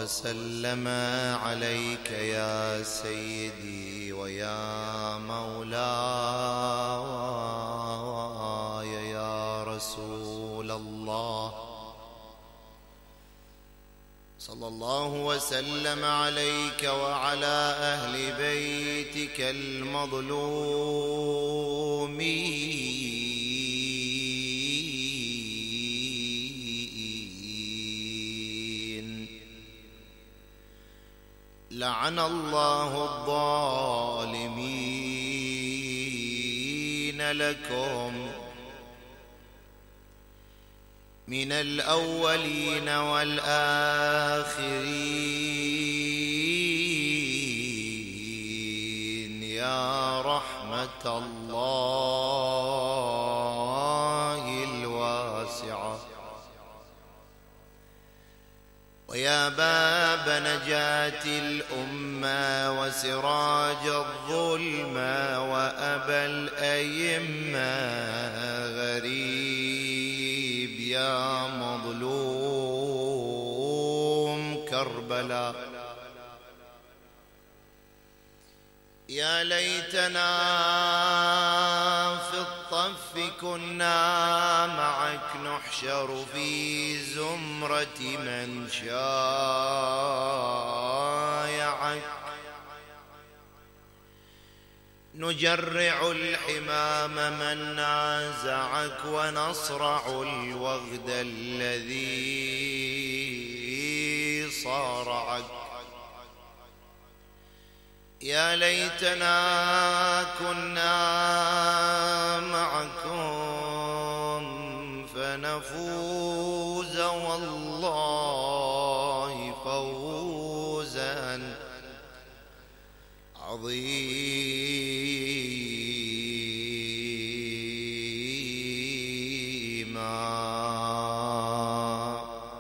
وسلم عليك يا سيدي ويا مولاي يا رسول الله. صلى الله وسلم عليك وعلى أهل بيتك المظلومين. لعن الله الظالمين لكم من الأولين والآخرين يا رحمة الله الواسعة ويا باب نجاة الأمة وسراج الظلمة وأبا الأئمة غريب يا مظلوم كربلاء. يا ليتنا في الطف كنا معك نحشر في زمرة من شايعك نجرع الحمام من نازعك ونصرع الوغد الذي صارعك. يا ليتنا كنا معكم فنفوز والله فوزا عظيما.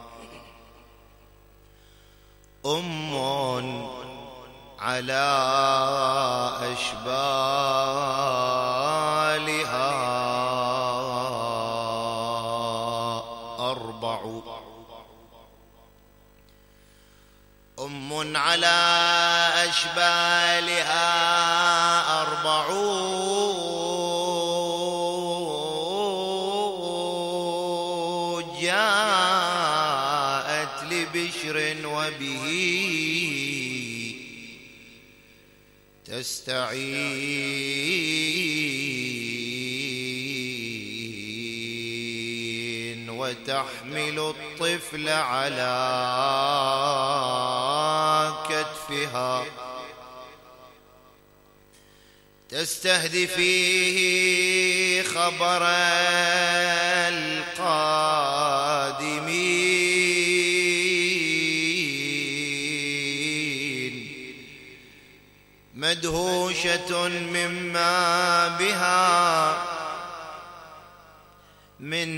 أم على أشبالها أربع. أم على أشبالها أربع جاءت لبشر وبه تستعين وتحمل الطفل على كتفها تستهدفيه خبر القادمين مدهوشة مما بها من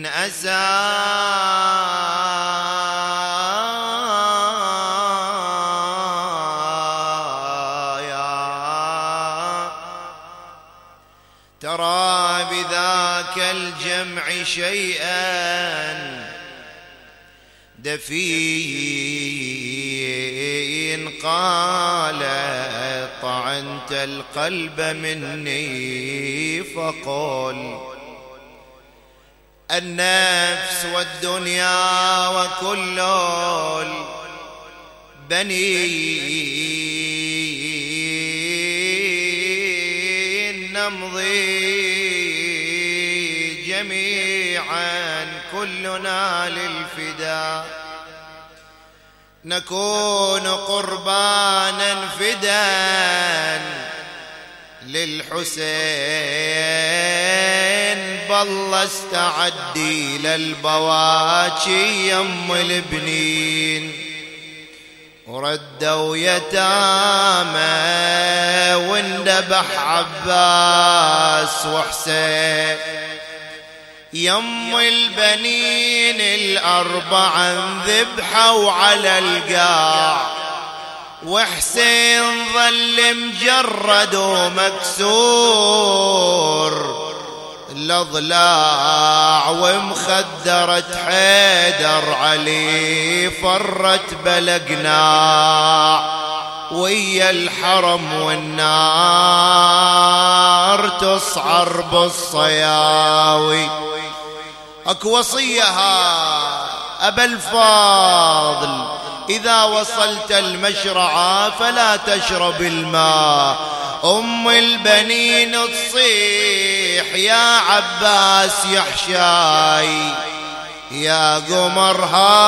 أزايا ترى بذاك الجمع شيئا دفين قال طعنت القلب مني فقل النفس والدنيا وكل البنين نمضي جميعا كلنا للفداء نكون قربانا فداء للحسين بالله استعدي للبواكي يم البنين وردوا يتامى واندبح عباس وحسين يم البنين الأربعة ذبحوا على القاع وحسين ظل مجرد ومكسور لضلاع ومخدرة حيدر علي فرت بلقناع ويا الحرم والنار تصعر بالصياوي. اكو وصيها أبا الفاضل إذا وصلت المشرعة فلا تشرب الماء. أم البنين تصيح يا عباس يحشاي يا قمر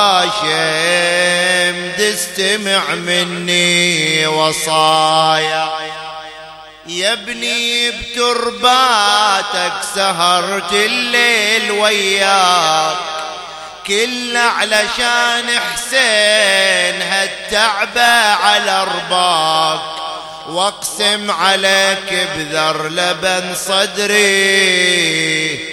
هاشم تستمع مني وصايا. يا ابني بترباتك سهرت الليل وياك كله علشان حسين هالتعبة على رباك واقسم عليك بذر لبن صدري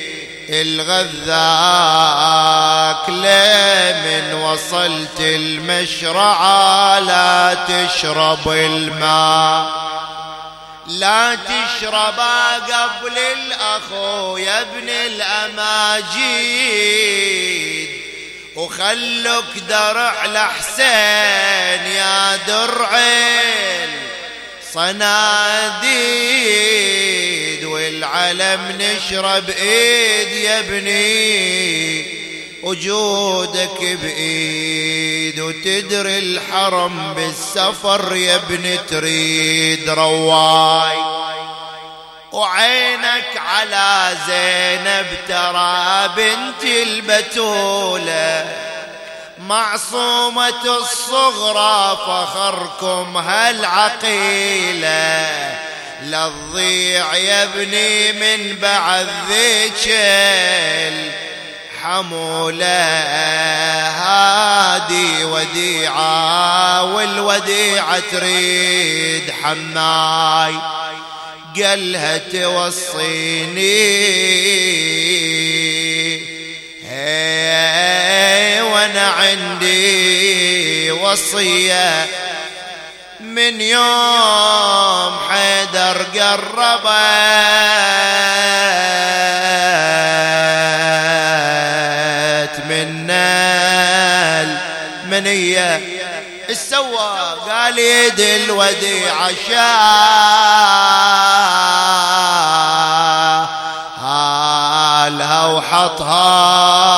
الغذاك لمن وصلت المشرعة لا تشرب الماء لا تشربا قبل الأخو يا ابن الأماجيد وخلك درع لحسين يا درعين صناديد والعلم نشرب ايد يا ابني وجودك بإيد وتدري الحرم بالسفر يا ابن تريد رواي وعينك على زينب ترى بنت البتولة معصومة الصغرى فخركم هالعقيلة لا تضيع يا ابني من بعد ذيك حمولة هادي وديعة والوديعة تريد حماي قالها توصيني وانا عندي وصية من يوم حيدر قربت منا المنية السوا قال يد الوديعة شالها وحطها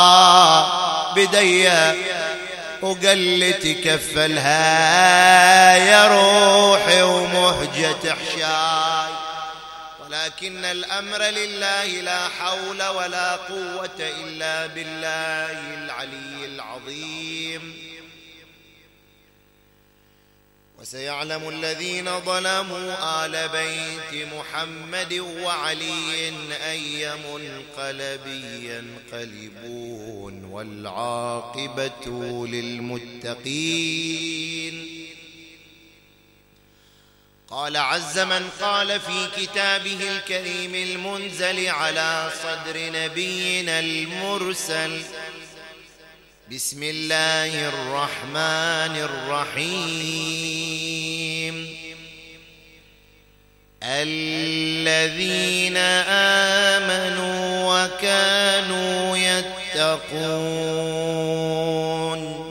بديه وقال لي تكفلها يا روحي ومهجة حشاي ولكن الأمر لله لا حول ولا قوة إلا بالله العلي العظيم. وسيعلم الذين ظلموا آل بيت محمد وعلي أي منقلب ينقلبون والعاقبة للمتقين. قال عز من قال في كتابه الكريم المنزل على صدر نبينا المرسل بسم الله الرحمن الرحيم الذين آمنوا وكانوا يتقون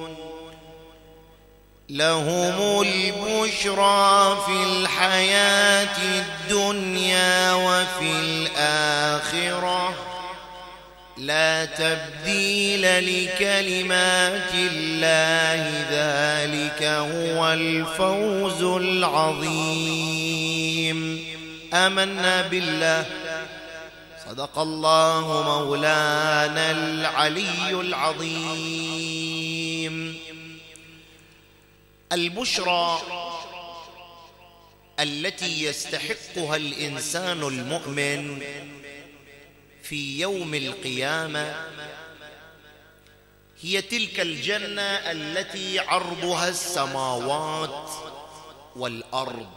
لهم البشرى في الحياة الدنيا وفي الآخرة لا تبديل لكلمات الله ذلك هو الفوز العظيم. آمنا بالله صدق الله مولانا العلي العظيم. البشرى التي يستحقها الإنسان المؤمن في يوم القيامة هي تلك الجنة التي عرضها السماوات والأرض.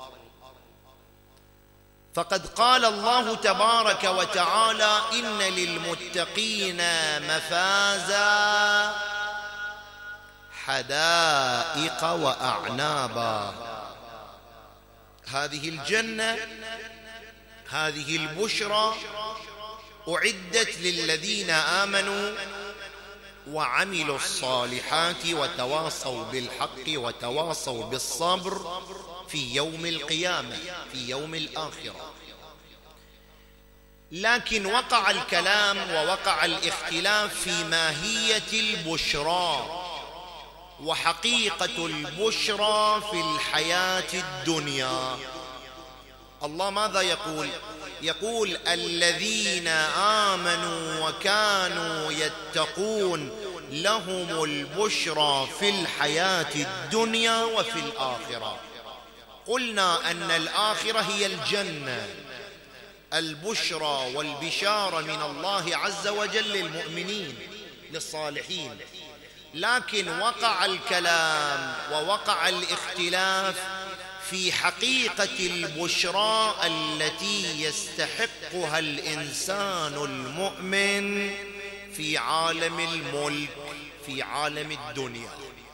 فقد قال الله تبارك وتعالى إن للمتقين مفازا حدائق وأعنابا. هذه الجنة هذه البشرى أعدت للذين آمنوا وعملوا الصالحات وتواصوا بالحق وتواصوا بالصبر في يوم القيامة، في يوم الآخرة. لكن وقع الكلام ووقع الاختلاف في ماهية البشرى وحقيقة البشرى في الحياة الدنيا. الله ماذا يقول؟ يقول الذين آمنوا وكانوا يتقون لهم البشرى في الحياة الدنيا وفي الآخرة. قلنا أن الآخرة هي الجنة، البشرى والبشارة من الله عز وجل للمؤمنين للصالحين. لكن وقع الكلام ووقع الاختلاف في حقيقة البشرى التي يستحقها الإنسان المؤمن في عالم الملك، في عالم الدنيا.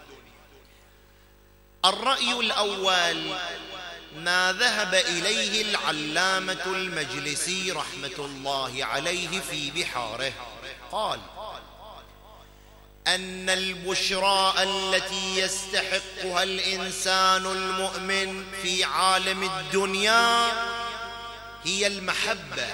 الرأي الأول ما ذهب إليه العلامة المجلسي رحمة الله عليه في بحاره، قال أن البشرى التي يستحقها الإنسان المؤمن في عالم الدنيا هي المحبة.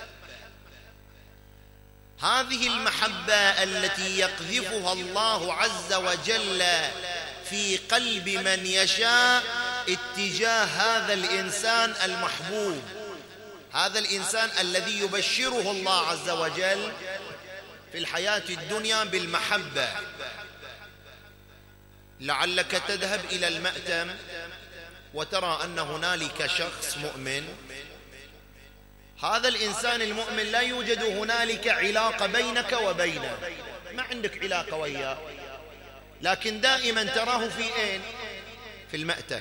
هذه المحبة التي يقذفها الله عز وجل في قلب من يشاء اتجاه هذا الإنسان المحبوب، هذا الإنسان الذي يبشره الله عز وجل في الحياة الدنيا بالمحبة. لعلك تذهب إلى المأتم وترى أن هنالك شخص مؤمن، هذا الإنسان المؤمن لا يوجد هنالك علاقة بينك وبينه، ما عندك علاقة وياه، لكن دائما تراه في أين؟ في المأتم.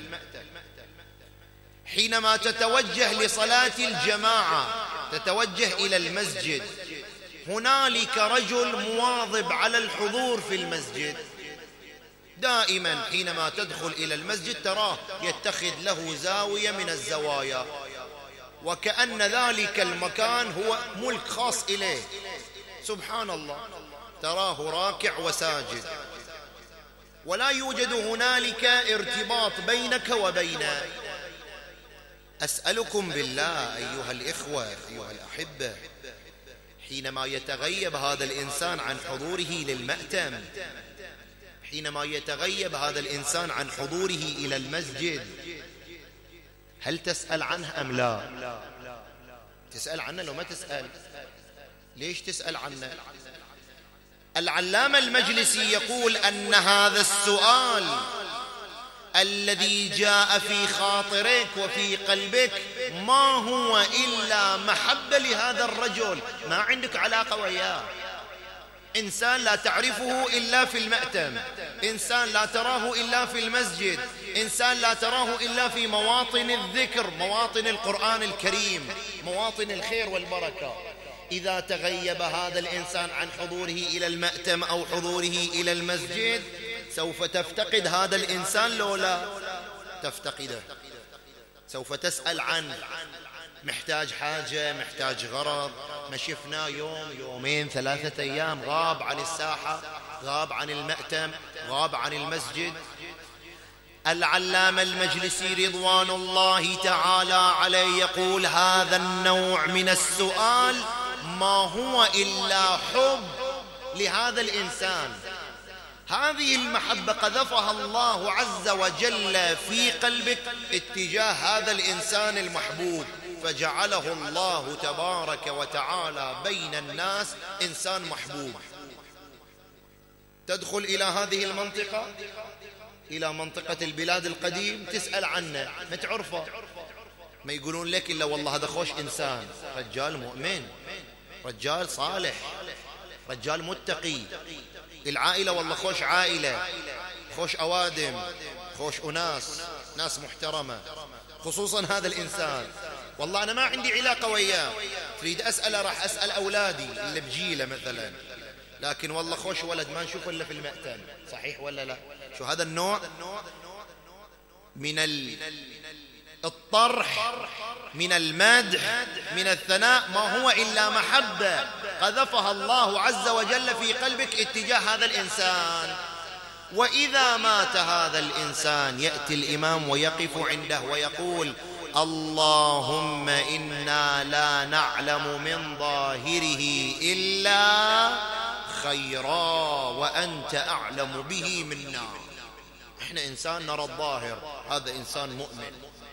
حينما تتوجه لصلاة الجماعة، تتوجه إلى المسجد، هنالك رجل مواظب على الحضور في المسجد، دائما حينما تدخل إلى المسجد تراه يتخذ له زاوية من الزوايا، وكأن ذلك المكان هو ملك خاص إليه. سبحان الله، تراه راكع وساجد، ولا يوجد هنالك ارتباط بينك وبينه. أسألكم بالله أيها الإخوة أيها الأحبة، حينما يتغيب هذا الإنسان عن حضوره للمأتم، حينما يتغيب هذا الإنسان عن حضوره إلى المسجد، هل تسأل عنه أم لا؟ تسأل عنه لو ما تسأل؟ ليش تسأل عنه؟ العلامة المجلسي يقول أن هذا السؤال الذي جاء في خاطرك وفي قلبك ما هو إلا محبة لهذا الرجل، ما عندك علاقة وياه. إنسان لا تعرفه إلا في المأتم، إنسان لا تراه إلا في المسجد، إنسان لا تراه إلا في مواطن الذكر، مواطن القرآن الكريم، مواطن الخير والبركة. إذا تغيب هذا الإنسان عن حضوره إلى المأتم أو حضوره إلى المسجد سوف تفتقد هذا الإنسان لو لا تفتقده، سوف تسأل عنه، محتاج حاجة، محتاج غرض، ما شفناه يوم يومين 3 أيام، غاب عن الساحة، غاب عن المأتم، غاب عن المسجد. العلامة المجلسي رضوان الله تعالى عليه يقول هذا النوع من السؤال ما هو إلا حب لهذا الإنسان. هذه المحبة قذفها الله عز وجل في قلبك اتجاه هذا الإنسان المحبوب، فجعله الله تبارك وتعالى بين الناس إنسان محبوب. تدخل إلى هذه المنطقة، إلى منطقة البلاد القديم، تسأل عنه ما تعرفه، ما يقولون لك إلا والله هذا خوش إنسان، رجال مؤمن، رجال صالح، رجال متقي، العائلة والله خوش عائلة، خوش أوادم، خوش أناس، ناس محترمة. خصوصا هذا الإنسان والله أنا ما عندي علاقة وياه، تريد أسأله راح أسأل أولادي اللي بجيله مثلا، لكن والله خوش ولد ما نشوفه إلا في المأتم. صحيح ولا لا؟ شو هذا النوع من الطرح من المدح من الثناء ما هو إلا محبة قذفها الله عز وجل في قلبك اتجاه هذا الإنسان. وإذا مات هذا الإنسان يأتي الإمام ويقف عنده ويقول: اللهم إنا لا نعلم من ظاهره إلا خيرا وأنت أعلم به منا. إحنا إنسان نرى الظاهر، هذا إنسان مؤمن.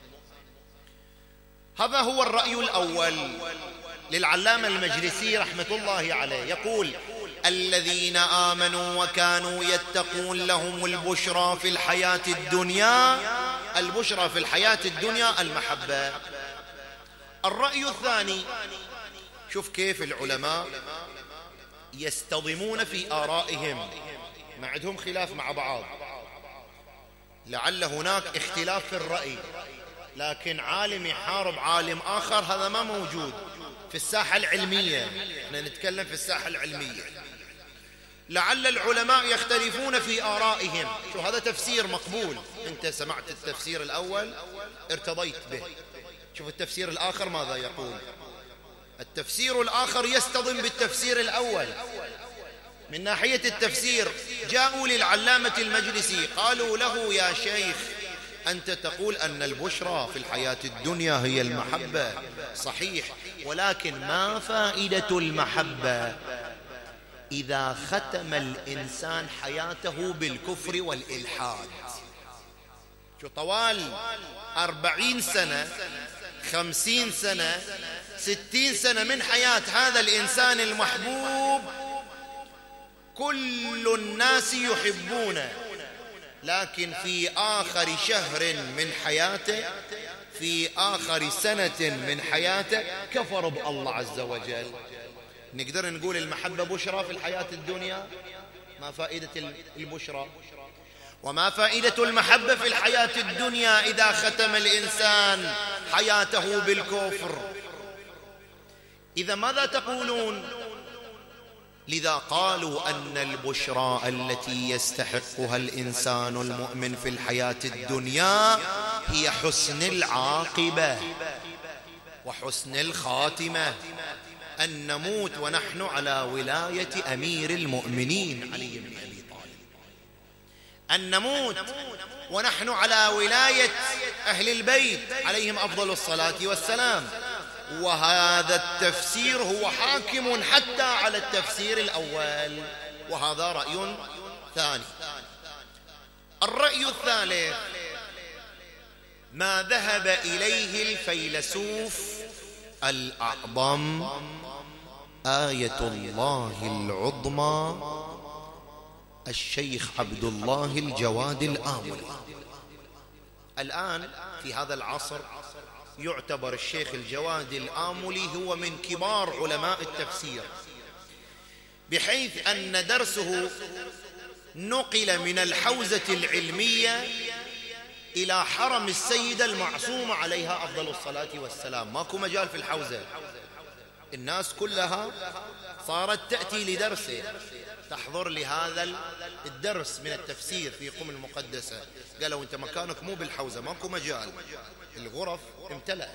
هذا هو الرأي الأول للعلامة المجلسي رحمة الله عليه، يقول: الذين آمنوا وكانوا يتقون لهم البشرى في الحياة الدنيا. البشرى في الحياة الدنيا المحبة. الرأي الثاني، شوف كيف العلماء يستضمون في آرائهم، ما عندهم خلاف مع بعض، لعل هناك اختلاف في الرأي، لكن عالم يحارب عالم آخر هذا ما موجود في الساحة العلمية. احنا نتكلم في الساحة العلمية. لعل العلماء يختلفون في آرائهم. شو هذا تفسير مقبول، انت سمعت التفسير الأول ارتضيت به، شوف التفسير الآخر ماذا يقول. التفسير الآخر يصطدم بالتفسير الأول. من ناحية التفسير جاءوا للعلامة المجلسي قالوا له: يا شيخ، أنت تقول أن البشرى في الحياة الدنيا هي المحبة، صحيح، ولكن ما فائدة المحبة إذا ختم الإنسان حياته بالكفر والإلحاد؟ شو طوال 40 سنة 50 سنة 60 سنة من حياة هذا الإنسان المحبوب كل الناس يحبونه، لكن في آخر شهر من حياته، في آخر سنة من حياته، كفر بالله عز وجل. نقدر نقول المحبة بشرى في الحياة الدنيا؟ ما فائدة البشرى؟ وما فائدة المحبة في الحياة الدنيا إذا ختم الإنسان حياته بالكفر؟ إذا ماذا تقولون؟ لذا قالوا أن البشرى التي يستحقها الإنسان المؤمن في الحياة الدنيا هي حسن العاقبة وحسن الخاتمة، أن نموت ونحن على ولاية أمير المؤمنين علي بن أبي طالب، أن نموت ونحن على ولاية أهل البيت عليهم أفضل الصلاة والسلام. وهذا التفسير هو حاكم حتى على التفسير الأول، وهذا رأي ثاني. الرأي الثالث ما ذهب إليه الفيلسوف الأعظم آية الله العظمى الشيخ عبد الله الجواد الآملي. الآن في هذا العصر يعتبر الشيخ الجواد الآملي هو من كبار علماء التفسير، بحيث أن درسه نقل من الحوزة العلمية إلى حرم السيدة المعصومة عليها أفضل الصلاة والسلام. ماكو مجال في الحوزة، الناس كلها صارت تأتي لدرسه، تحضر لهذا الدرس من التفسير في قم المقدسة. قالوا أنت مكانك مو بالحوزة، ماكو مجال، الغرف امتلأت.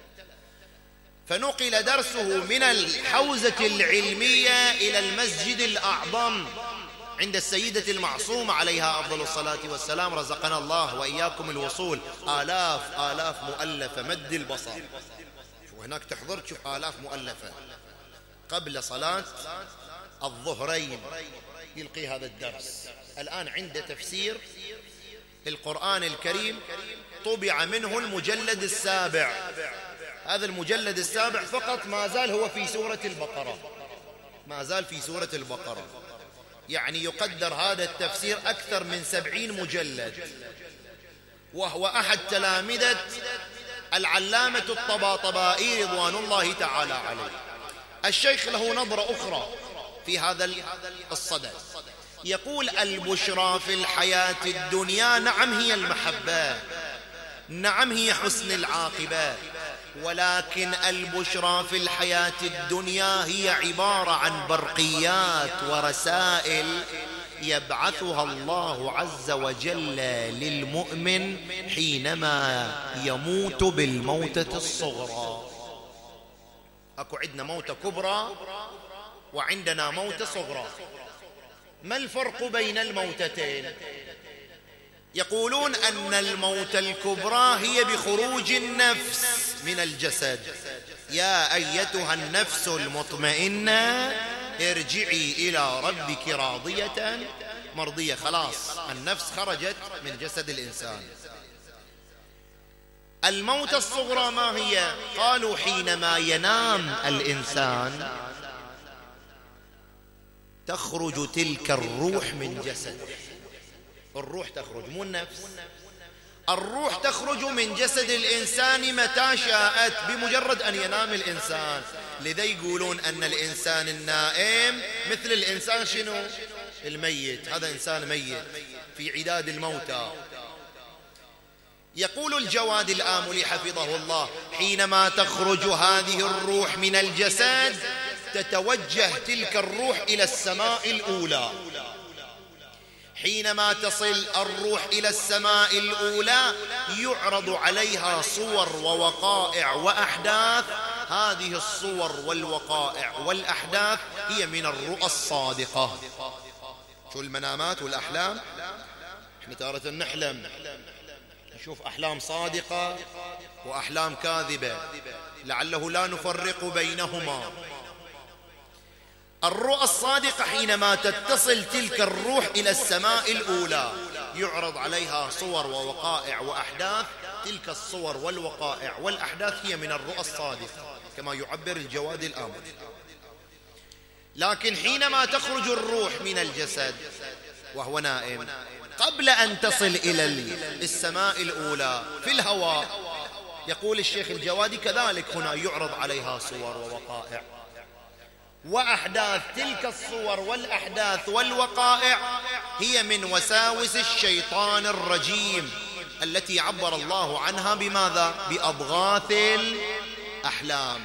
فنقل درسه من الحوزة العلمية إلى المسجد الأعظم عند السيدة المعصومة عليها أفضل الصلاة والسلام، رزقنا الله وإياكم الوصول. آلاف مؤلفة مد البصر، وهناك تحضر تشوف آلاف مؤلفة قبل صلاة الظهرين يلقي هذا الدرس. الآن عنده تفسير القرآن الكريم طبع منه المجلد السابع، هذا المجلد السابع فقط ما زال هو في سورة البقرة، ما زال في سورة البقرة، يعني يقدر هذا التفسير أكثر من 70 مجلد، وهو أحد تلامذة العلامة الطباطبائي رضوان الله تعالى عليه. الشيخ له نظرة أخرى في هذا الصدد، يقول البشرى في الحياة الدنيا نعم هي المحبة، نعم هي حسن العاقبة، ولكن البشرى في الحياة الدنيا هي عبارة عن برقيات ورسائل يبعثها الله عز وجل للمؤمن حينما يموت بالموتة الصغرى. أكو عندنا موتة كبرى وعندنا موتة صغرى. ما الفرق بين الموتتين؟ يقولون أن الموتة الكبرى هي بخروج النفس من الجسد. يا أيتها النفس المطمئنة ارجعي إلى ربك راضية مرضية. خلاص النفس خرجت من جسد الإنسان. الموتة الصغرى ما هي؟ قالوا حينما ينام الإنسان تخرج تلك الروح من جسده. الروح تخرج، مو النفس. الروح تخرج من جسد الإنسان متى شاءت، بمجرد أن ينام الإنسان. لذا يقولون أن الإنسان النائم مثل الإنسان شنو؟ الميت. هذا إنسان ميت في عداد الموتى. يقول الجواد الآملي حفظه الله: حينما تخرج هذه الروح من الجسد تتوجه تلك الروح إلى السماء الأولى. حينما تصل الروح إلى السماء الأولى يعرض عليها صور ووقائع وأحداث. هذه الصور والوقائع والأحداث هي من الرؤى الصادقة. شو المنامات والأحلام؟ احنا تارة نحلم، نشوف أحلام صادقة وأحلام كاذبة لعله لا نفرق بينهما. الرؤى الصادقة حينما تتصل تلك الروح إلى السماء الأولى يعرض عليها صور ووقائع وأحداث. تلك الصور والوقائع والأحداث هي من الرؤى الصادقة كما يعبر الجواد الآملي. لكن حينما تخرج الروح من الجسد وهو نائم قبل أن تصل إلى السماء الأولى في الهواء، يقول الشيخ الجوادي كذلك هنا يعرض عليها صور ووقائع وأحداث. تلك الصور والأحداث والوقائع هي من وساوس الشيطان الرجيم التي عبر الله عنها بماذا؟ بأضغاث الأحلام.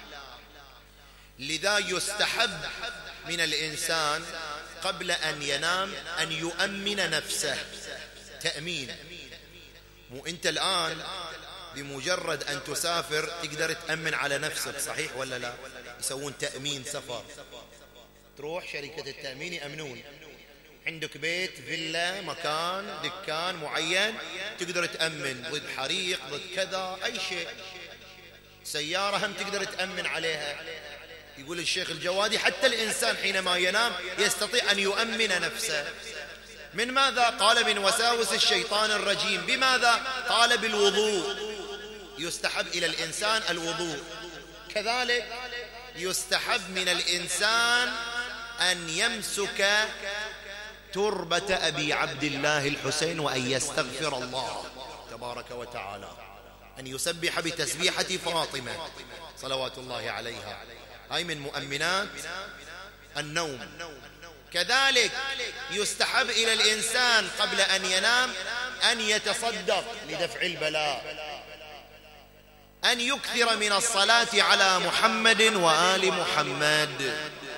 لذا يستحب من الإنسان قبل أن ينام أن يؤمن نفسه. تأمين. مو أنت الآن بمجرد أن تسافر تقدر تأمن على نفسك، صحيح ولا لا؟ يسوون تأمين سفر. تروح شركة التأمين يأمنون. عندك بيت، فيلا، مكان، دكان معين تقدر تأمن ضد حريق، ضد كذا، أي شيء. سيارة هم تقدر تأمن عليها. يقول الشيخ الجوادي حتى الإنسان حينما ينام يستطيع أن يؤمن نفسه. من ماذا؟ قال من وساوس الشيطان الرجيم. بماذا؟ قال بالوضوء. يستحب إلى الإنسان الوضوء. كذلك يستحب من الإنسان أن يمسك تربة أبي عبد الله الحسين وأن يستغفر الله تبارك وتعالى، أن يسبح بتسبيحة فاطمة صلوات الله عليها. هاي من مؤمنات النوم. كذلك يستحب إلى الإنسان قبل أن ينام أن يتصدق لدفع البلاء، أن يكثر من الصلاة على محمد وآل محمد.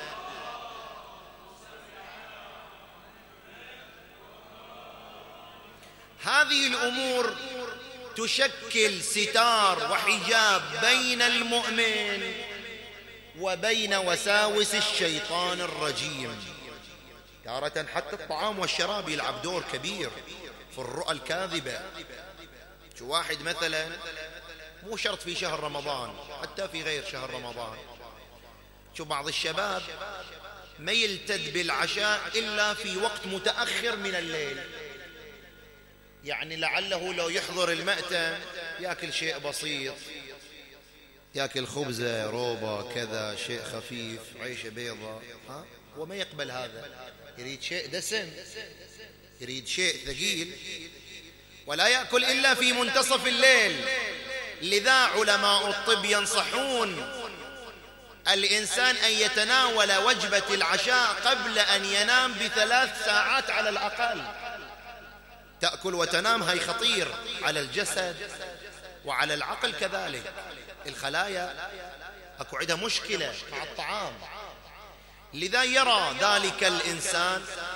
هذه الأمور تشكل ستار وحجاب بين المؤمن وبين وساوس الشيطان الرجيم. تارة حتى الطعام والشراب يلعب دور كبير في الرؤى الكاذبة. شو واحد مثلا مو شرط في شهر رمضان، حتى في غير شهر رمضان، شو بعض الشباب ما يلتد بالعشاء إلا في وقت متأخر من الليل. يعني لعله لو يحضر المأتم يأكل شيء بسيط، يأكل خبزة روبة كذا، شيء خفيف، عيشة بيضة. هو ما يقبل هذا، يريد شيء دسم، يريد شيء ثقيل، ولا يأكل إلا في منتصف الليل. لذا علماء الطب ينصحون الإنسان أن يتناول وجبة العشاء قبل أن ينام ب3 ساعات على الأقل. تأكل وتنام هاي خطير على الجسد وعلى العقل كذلك. الخلايا أكو عندها مشكلة مع الطعام. لذا يرى ذلك الإنسان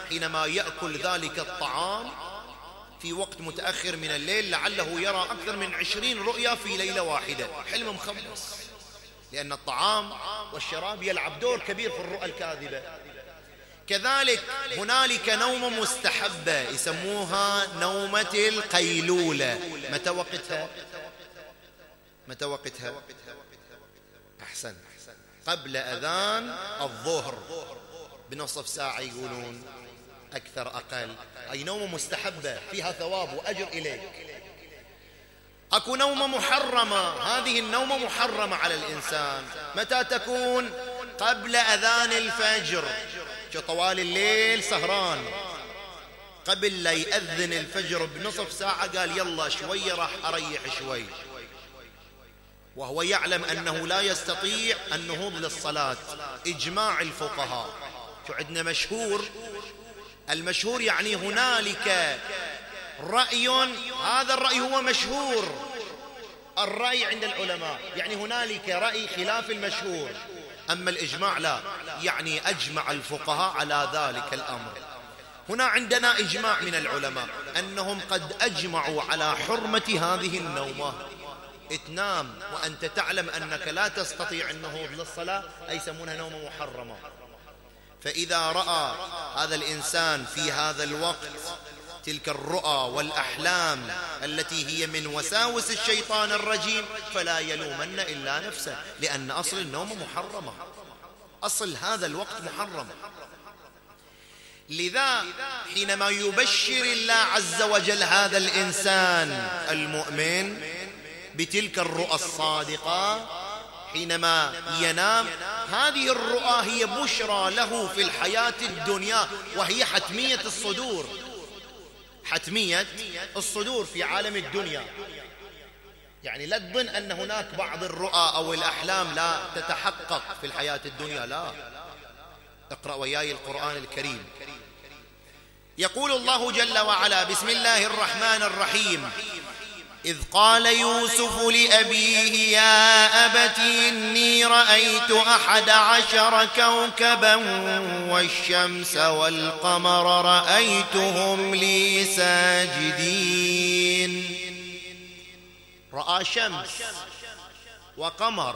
حينما يأكل ذلك الطعام في وقت متأخر من الليل لعله يرى أكثر من 20 رؤيا في ليلة واحدة، حلم مخبص، لأن الطعام والشراب يلعب دور كبير في الرؤى الكاذبة. كذلك هنالك نومة مستحبة يسموها نومة القيلولة. متى وقتها؟ متى وقتها؟ أحسن، قبل أذان الظهر بنصف ساعة يقولون، أكثر أقل. أي نومة مستحبة فيها ثواب وأجر إليك. أكو نومة محرمة، هذه النومة محرمة على الإنسان. متى تكون؟ قبل أذان الفجر، طوال الليل سهران، قبل لا يأذن الفجر بنصف ساعة قال يلا شوية راح أريح شوي، وهو يعلم أنه لا يستطيع النهوض للصلاة. إجماع الفقهاء. شو عندنا مشهور؟ المشهور يعني هنالك رأي، هذا الرأي هو مشهور، الرأي عند العلماء، يعني هنالك رأي خلاف المشهور. أما الإجماع لا، يعني أجمع الفقهاء على ذلك الأمر. هنا عندنا إجماع من العلماء أنهم قد أجمعوا على حرمة هذه النومة. تنام وأنت تعلم أنك لا تستطيع النهوض للصلاة، أي يسمونها نومة محرمة. فإذا رأى هذا الإنسان في هذا الوقت تلك الرؤى والأحلام التي هي من وساوس الشيطان الرجيم فلا يلومن إلا نفسه، لأن أصل النوم محرمة، أصل هذا الوقت محرم. لذا حينما يبشر الله عز وجل هذا الإنسان المؤمن بتلك الرؤى الصادقة حينما ينام، هذه الرؤى هي بشرى له في الحياة الدنيا، وهي حتمية الصدور، حتمية الصدور في عالم الدنيا. يعني لا تظن أن هناك بعض الرؤى أو الأحلام لا تتحقق في الحياة الدنيا، لا. اقرأ وياي القرآن الكريم. يقول الله جل وعلا: بسم الله الرحمن الرحيم: إذ قال يوسف لأبيه يا أبت إني رأيت 11 كوكبا والشمس والقمر رأيتهم لي ساجدين. رأى شمس وقمر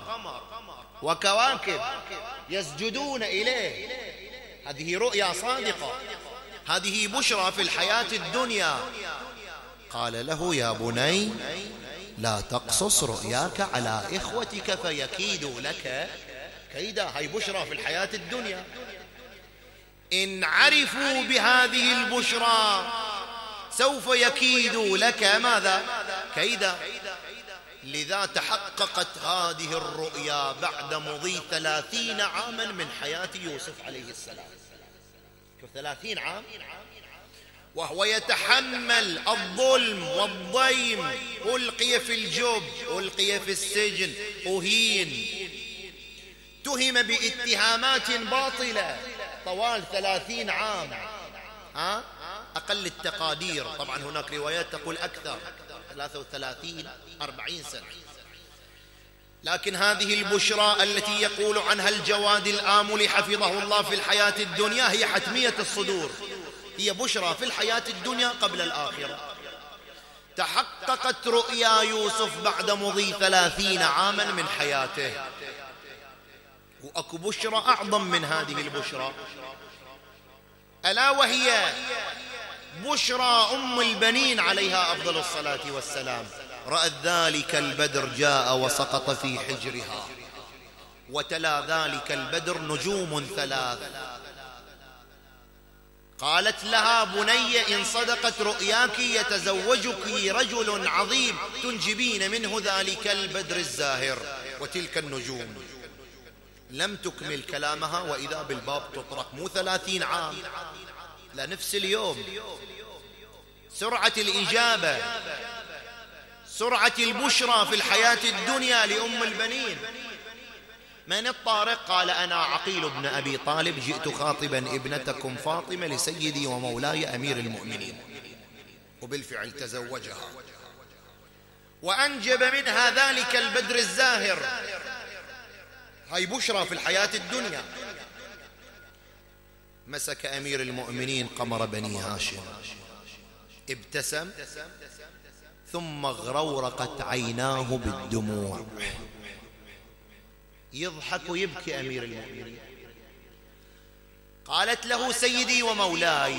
وكواكب يسجدون إليه، هذه رؤيا صادقة، هذه بشرى في الحياة الدنيا. قال له: يا بني لا تقصص رؤياك على إخوتك فيكيدوا لك كيدا. هاي بشرى في الحياة الدنيا. إن عرفوا بهذه البشرى سوف يكيدوا لك ماذا؟ كيدا. لذا تحققت هذه الرؤيا بعد مضي 30 عاما من حياة يوسف عليه السلام. 30 عام وهو يتحمل الظلم والضيم، ألقي في الجب، ألقي في السجن، أهين، اتهم باتهامات باطلة طوال 30 عام. أقل التقادير، طبعا هناك روايات تقول أكثر، 33 40 سنة. لكن هذه البشرى التي يقول عنها الجواد الآمل حفظه الله في الحياة الدنيا هي حتمية الصدور، هي بشرى في الحياة الدنيا قبل الآخرة. تحققت رؤيا يوسف بعد مضي 30 عاما من حياته، وأكو بشرى أعظم من هذه البشرى، ألا وهي بشرى أم البنين عليها أفضل الصلاة والسلام. رأت ذلك البدر جاء وسقط في حجرها، وتلا ذلك البدر نجوم 3. قالت لها: بني إن صدقت رؤياك يتزوجك رجل عظيم تنجبين منه ذلك البدر الزاهر وتلك النجوم. لم تكمل كلامها وإذا بالباب تطرق، مو 30 عام، لنفس اليوم. سرعة الإجابة، سرعة البشرى في الحياة الدنيا لأم البنين. من الطارق؟ قال: أنا عقيل بن أبي طالب، جئت خاطبا ابنتكم فاطمة لسيدي ومولاي أمير المؤمنين. وبالفعل تزوجها وأنجب منها ذلك البدر الزاهر. هاي بشرى في الحياة الدنيا. مسك أمير المؤمنين قمر بني هاشم، ابتسم ثم اغرورقت عيناه بالدموع، يضحك ويبكي أمير المؤمنين. قالت له: سيدي ومولاي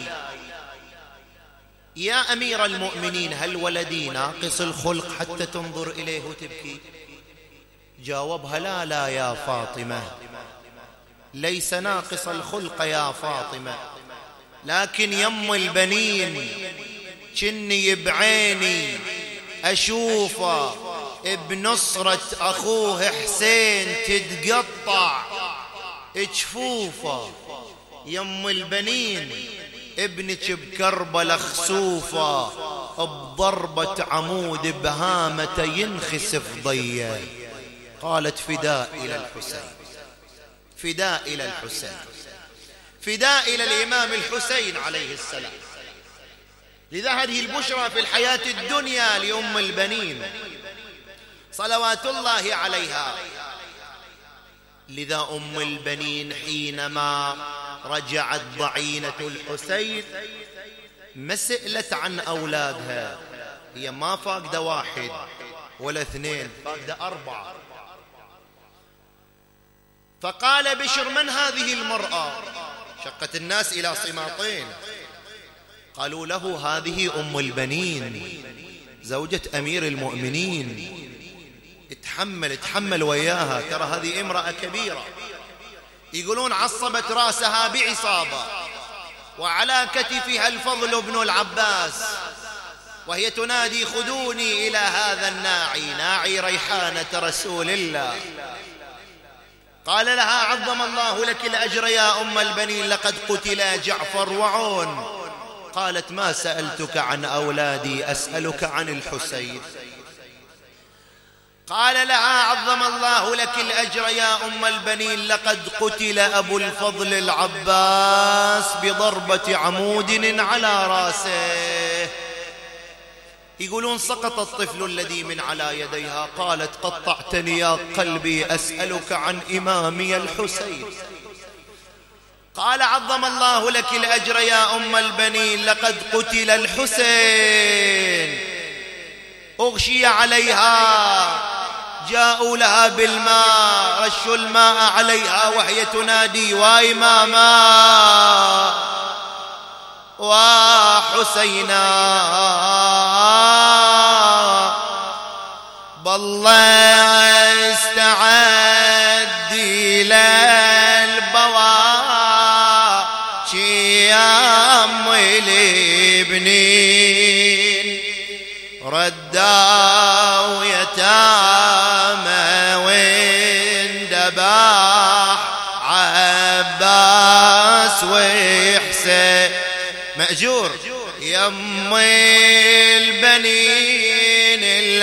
يا أمير المؤمنين، هل ولدي ناقص الخلق حتى تنظر إليه وتبكي؟ جاوبها: لا لا يا فاطمة، ليس ناقص الخلق يا فاطمة، لكن يم البنين كني بعيني أشوفه بنصرة أخوه حسين تتقطع جفوفه. يم البنين ابنك بكربلة خسوفة، بضربة عمود بهامة ينخسف ضيه. قالت: فداء إلى الحسين، فداء إلى الحسين، فداء إلى الإمام الحسين عليه السلام. لذا هذه البشرى في الحياة الدنيا لأم البنين صلوات الله عليها. لذا أم البنين حينما رجعت ضعينة الحسين ما سئلت عن أولادها، هي ما فاقدة واحد ولا اثنين، فاقدة 4. فقال بشر: من هذه المرأة؟ شقت الناس إلى صماطين، قالوا له: هذه أم البنين زوجة أمير المؤمنين، اتحمل وياها، ترى هذه امرأة كبيرة. يقولون عصبت راسها بعصابة، وعلى كتفها الفضل بن العباس، وهي تنادي: خذوني إلى هذا الناعي، ناعي ريحانة رسول الله. قال لها: عظم الله لك الأجر يا أم البنين، لقد قتل جعفر وعون. قالت: ما سألتك عن أولادي، أسألك عن الحسين. قال لها: عظم الله لك الأجر يا أم البنين، لقد قتل أبو الفضل العباس بضربة عمود على راسه. يقولون سقط الطفل الذي من على يديها. قالت: قطعتني يا قلبي، أسألك عن إمامي الحسين. قال: عظم الله لك الأجر يا أم البنين، لقد قتل الحسين، أغشي عليها، جاءوا لها بالماء، رشوا الماء عليها وهي تنادي: وإماما وحسينا، بالله استعدي للبواكي يا أم البنين، رداو يتامى واندباح عباس وحسين مأجور. يم البنين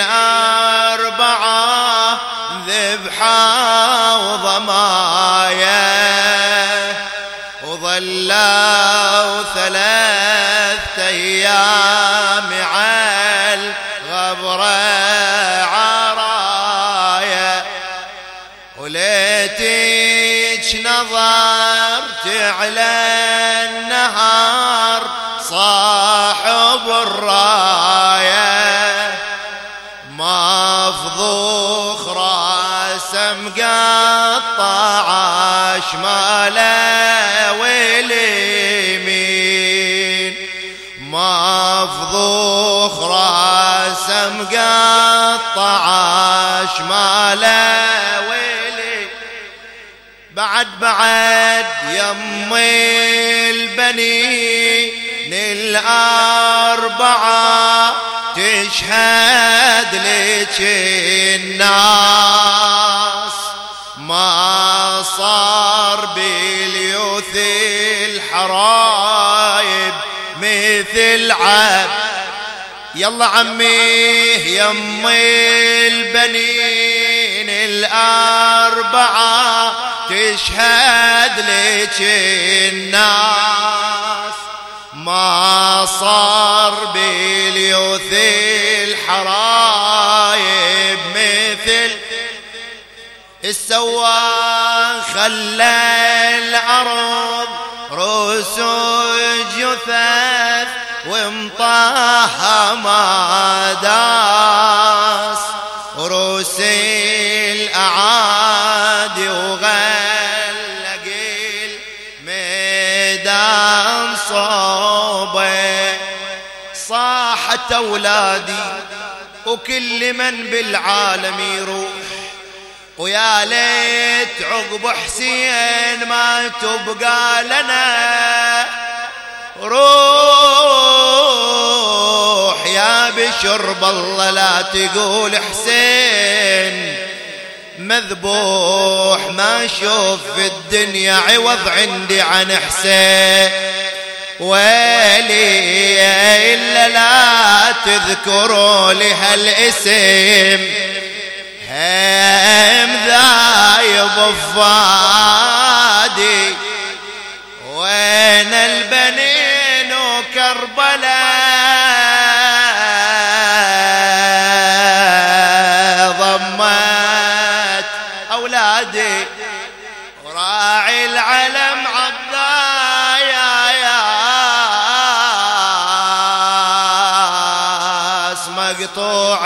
4 ذبحا وضمايا، وظلوا 3 أيام على الغبرة عرايا، وليتك نظرت على النهار صاحب الراية، مفضوخ راسه مقطع شماله واليمين، مفضوخ راسه مقطع شماله واليمين. بعد يم البنين 4 تشهد لك الناس، ما صار باليوث الحرايب مثل عب. يلا عمي يم البنين 4 تشهد لك الناس، ما صار باليوث الحرايب مثل السواق، خلى الأرض روس جثث ومطاها ما داس روس الأعادي وغلق الميدان صوبه صاحت أولادي وكل من بالعالم يروح ويا ليت عقب حسين ما تبقى لنا روح يا بشر بالله لا تقول حسين مذبوح ما شوف في الدنيا عوض عندي عن حسين ويلي إلا لا تذكروا لي هالاسم هم ذايب فادي وين البنين وكربلاء ضمت أولادي وراعي العلم عباياس مقطوع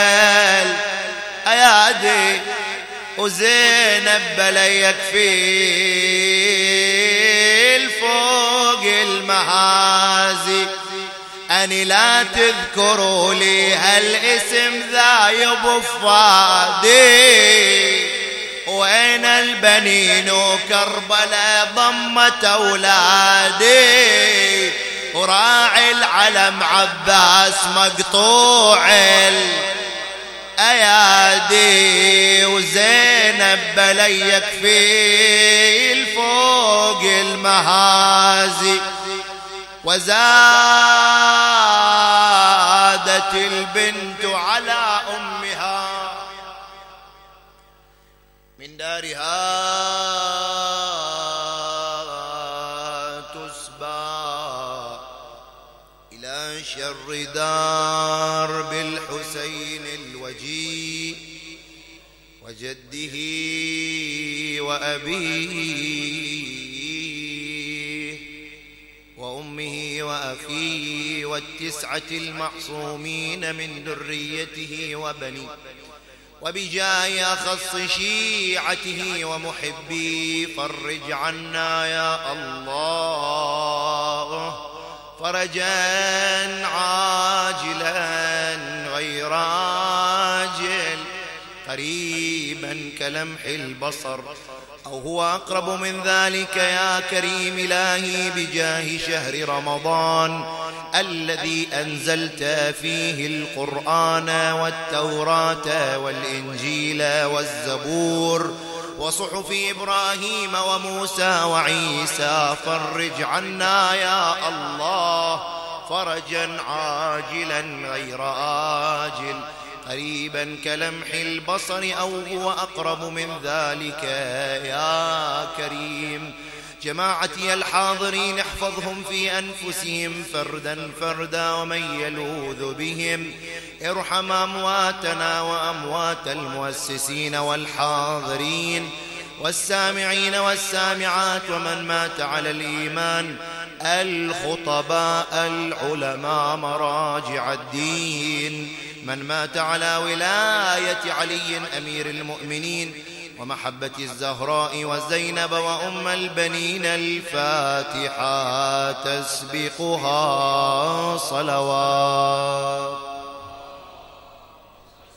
الأيادي وزينب بلا يكفي الفوق المهازي أني لا تذكروا لي هالاسم ذايب فادي وين البنين وكربلاء ضمت أولادي وراعي العلم عباس مقطوع الأيادي وزينب بلا يكفي الفوق المهازي وزادت البنت على أمها من دارها تسبى إلى شر دار بالحسين الوجيه وجده وأبيه وأمه وأخيه والتسعة المعصومين من ذريته وبنيه وبجاه أخص شيعته ومحبيه فرج عنا يا الله فرجا عاجلا غير عاجل قريبا كلمح البصر أو هو أقرب من ذلك يا كريم إلهي بجاه شهر رمضان الذي أنزلت فيه القرآن والتوراة والإنجيل والزبور وصحف إبراهيم وموسى وعيسى فرج عنا يا الله فرجا عاجلا غير آجل قريبا كلمح البصر أو هو أقرب من ذلك يا كريم جماعتي الحاضرين احفظهم في أنفسهم فردا فردا ومن يلوذ بهم ارحم أمواتنا وأموات المؤسسين والحاضرين والسامعين والسامعات ومن مات على الإيمان الخطباء العلماء مراجع الدين من مات على ولاية علي أمير المؤمنين ومحبة الزهراء وزينب وأم البنين الفاتحة تسبقها صلوات